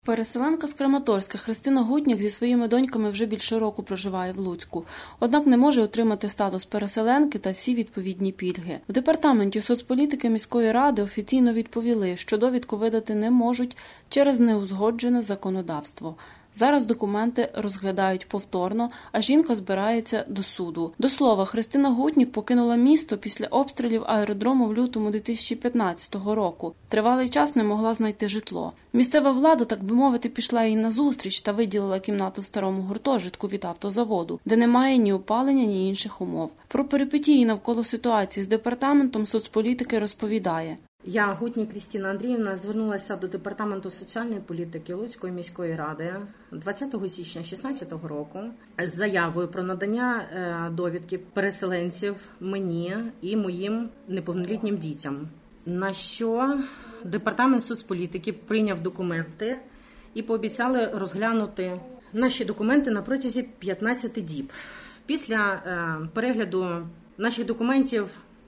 Переселенка з Краматорська Христина Гутнік зі своїми доньками вже більше року проживає в Луцьку. Однак не може отримати статус переселенки та всі відповідні пільги. В департаменті соцполітики міської ради офіційно відповіли, що довідку видати не можуть через неузгоджене законодавство. Зараз документи розглядають повторно, а жінка збирається до суду. До слова, Христина Гутнік покинула місто після обстрілів аеродрому в лютому 2015 року. Тривалий час не могла знайти житло. Місцева влада, так би мовити, пішла їй назустріч та виділила кімнату в старому гуртожитку від автозаводу, де немає ні опалення, ні інших умов. Про перипетії навколо ситуації з департаментом соцполітики розповідає. Я, Гутнік Крістіна Андріївна, звернулася до Департаменту соціальної політики Луцької міської ради 20 січня 2016 року з заявою про надання довідки переселенців мені і моїм неповнолітнім дітям. На що Департамент соцполітики прийняв документи і пообіцяли розглянути наші документи на протязі 15 діб. Після перегляду наших документів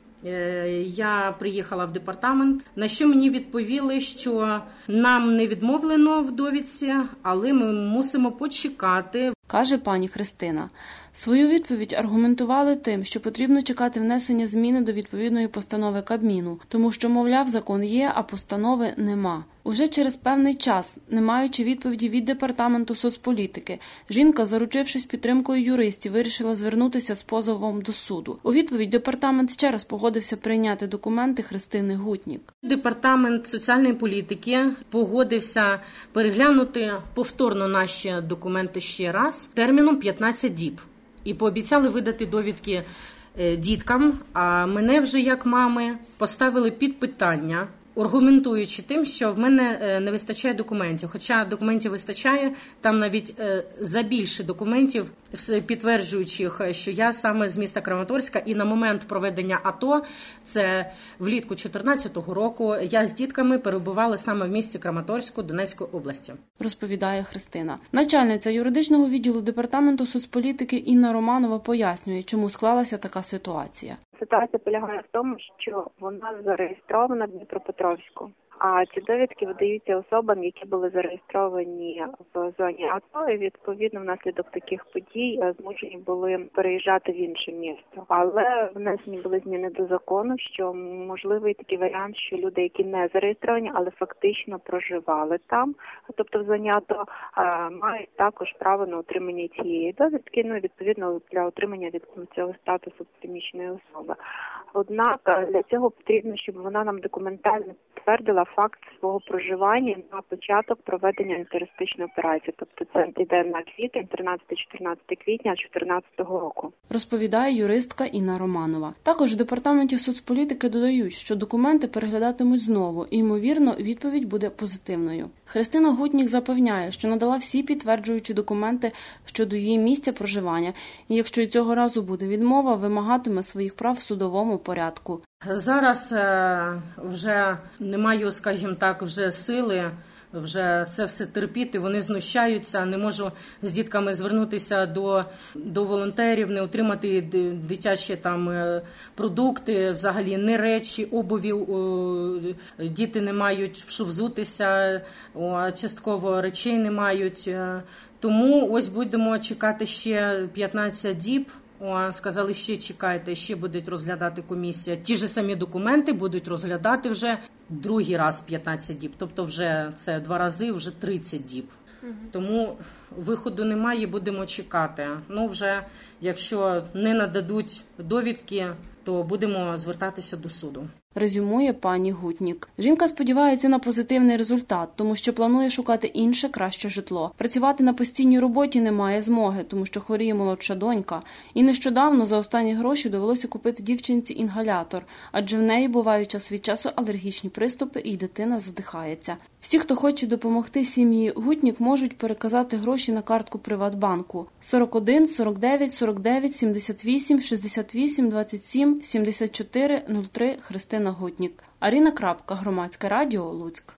я приїхала в департамент, на що мені відповіли, що нам не відмовлено в довідці, але ми мусимо почекати. Каже пані Христина. Свою відповідь аргументували тим, що потрібно чекати внесення зміни до відповідної постанови Кабміну, тому що, мовляв, закон є, а постанови нема. Уже через певний час, не маючи відповіді від Департаменту соцполітики, жінка, заручившись підтримкою юристів, вирішила звернутися з позовом до суду. У відповідь департамент ще раз погодився прийняти документи Христини Гутнік. Департамент соціальної політики погодився переглянути повторно наші документи ще раз терміном 15 діб. І пообіцяли видати довідки діткам, а мене вже як мами поставили під питання, аргументуючи тим, що в мене не вистачає документів. Хоча документів вистачає, там навіть забільше документів, підтверджуючих, що я саме з міста Краматорська, і на момент проведення АТО, це влітку 2014 року, я з дітками перебувала саме в місті Краматорську Донецької області. Розповідає Христина. Начальниця юридичного відділу Департаменту соцполітики Інна Романова пояснює, чому склалася така ситуація. Ситуація полягає в тому, що вона зареєстрована в Дніпропетровську. А ці довідки видаються особам, які були зареєстровані в зоні АТО, і відповідно внаслідок таких подій змушені були переїжджати в інше місто. Але внесені були зміни до закону, що можливий такий варіант, що люди, які не зареєстровані, але фактично проживали там, тобто в зоні АТО, мають також право на отримання цієї довідки, ну відповідно для отримання від цього статусу приміщеної особи. Однак для цього потрібно, щоб вона нам документально підтвердила факт свого проживання на початок проведення антитерористичної операції. Тобто це йде на квітень, 13-14 квітня 2014 року. Розповідає юристка Інна Романова. Також в Департаменті соцполітики додають, що документи переглядатимуть знову і, ймовірно, відповідь буде позитивною. Христина Гутнік запевняє, що надала всі підтверджуючі документи щодо її місця проживання, і якщо і цього разу буде відмова, вимагатиме своїх прав в судовому порядку. Зараз вже не маю, скажімо так, вже сили, вже це все терпіти, вони знущаються, не можу з дітками звернутися до волонтерів, не отримати дитячі там продукти, взагалі не речі, обувів, діти не мають, що взутися, частково речей не мають. Тому ось будемо чекати ще 15 діб. Сказали, ще чекайте, ще будуть розглядати комісія. Ті ж самі документи будуть розглядати вже другий раз 15 діб. Тобто вже це 2 рази, вже 30 діб. Тому виходу немає, будемо чекати. Ну вже, якщо не нададуть довідки, то будемо звертатися до суду. Резюмує пані Гутнік. Жінка сподівається на позитивний результат, тому що планує шукати інше, краще житло. Працювати на постійній роботі немає змоги, тому що хворіє молодша донька. І нещодавно за останні гроші довелося купити дівчинці інгалятор, адже в неї бувають час від часу алергічні приступи і дитина задихається. Всі, хто хоче допомогти сім'ї Гутнік, можуть переказати гроші на картку Приватбанку 41 49 49 78 68 27 74 03 Христина Гутнік. Арина Крапка, Громадське радіо, Луцьк.